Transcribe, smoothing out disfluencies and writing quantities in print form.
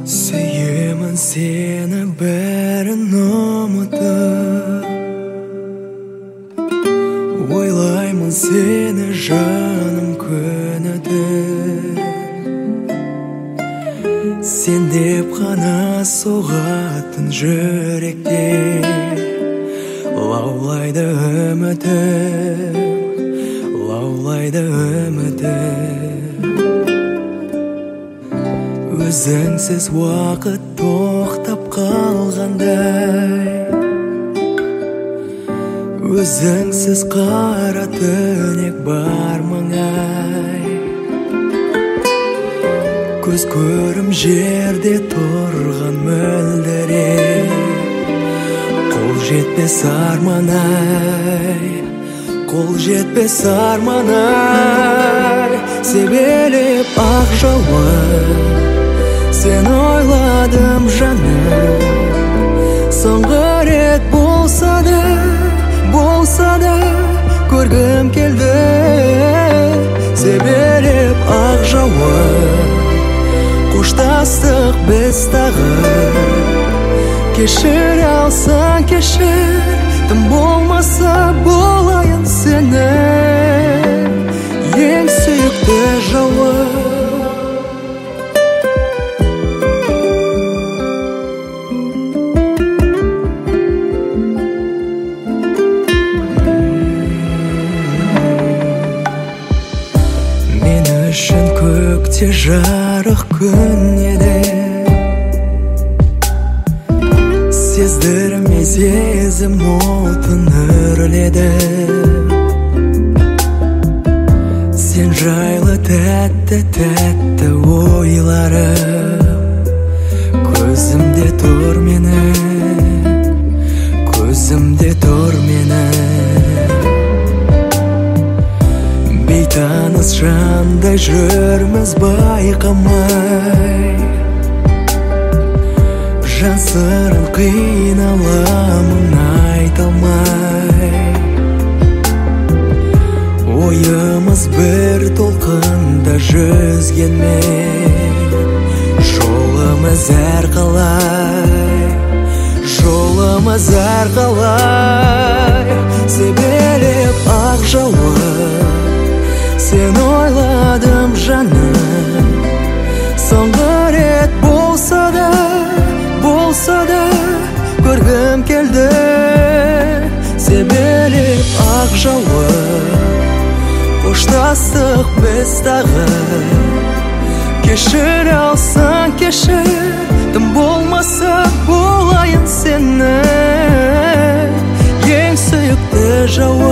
Сүйемін сені бәрін ұмытып, ойлаймын сені жаным күні-түн. Сен деп қана соғатын жүректе лаулайды үмітім, лаулайды үмітім. Өзіңсіз уақыт тоқтап қалғандай, өзіңсіз қара түнек бар маңай. Көз көрім жерде тұрған мөлдіреп, қол жетпес арман-ай, қол жетпес арман-ай. Себелеп ақ жауын сен ойладым жаным, соңғы рет болса да көргім келді. Себелеп ақ жауын қоштастық біз тағы, кешір алсаң кешір, тым болмаса болайын сенің ең сүйікті жауын. Үшін көкте жарық күн еді, сездірмей сезім отын үрледі. Сен жайлы тәтті ойларым көзімде тұр менің, көзімде тұр менің. Бейтаныс жандай жүрміз байқамай, жан сырын қиналамын айта алмай. Ойымыз бір толқында жүзгенмен, жолымыз әрқалай, жолымыз әрқалай. Себелеп ақ жауын сен ойладым жаным, соңғы рет болса да көргім келді. Себелеп ақ жауын қоштастық біз тағы, кешір алсаң кешір, тым болмаса болайын сенің ең сүйікті жауын.